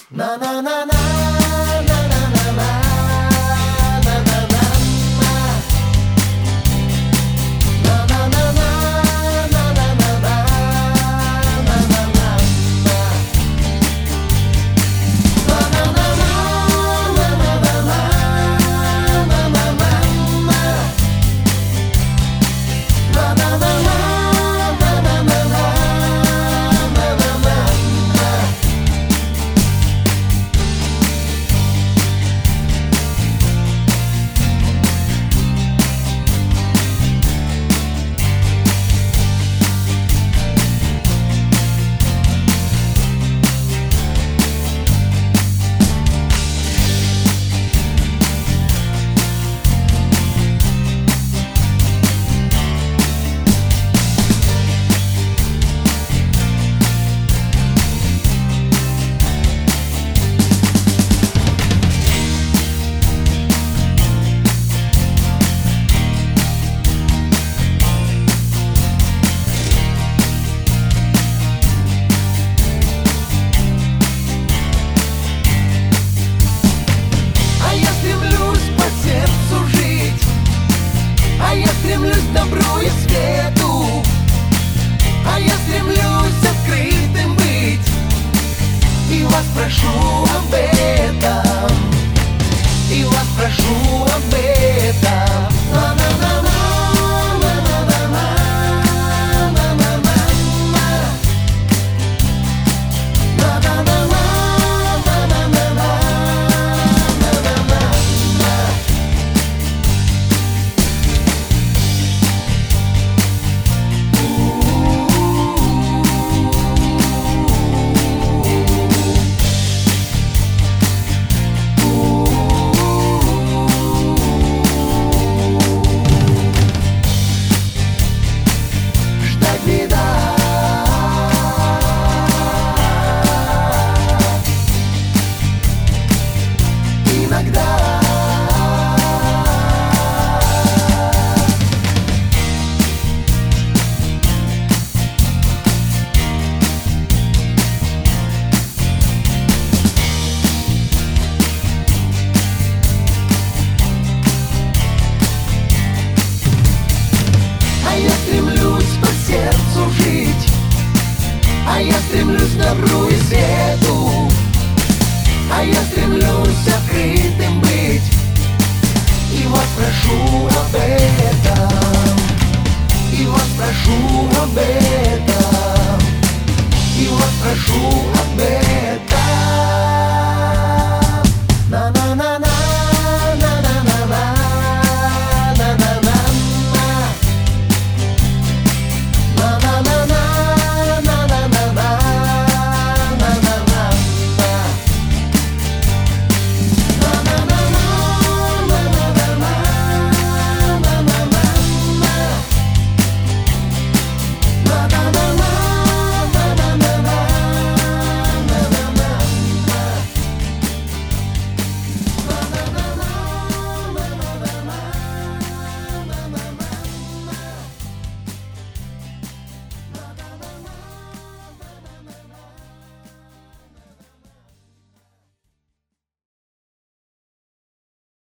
Na na na na na na na na na na na na na na na добру и свету, а я стремлюсь открытым быть, и вас прошу об этом, и вас прошу об этом. А я стремлюсь к добру и свету, а я стремлюсь открытым быть, и вас прошу об этом, и вас прошу об этом, и вас прошу об этом.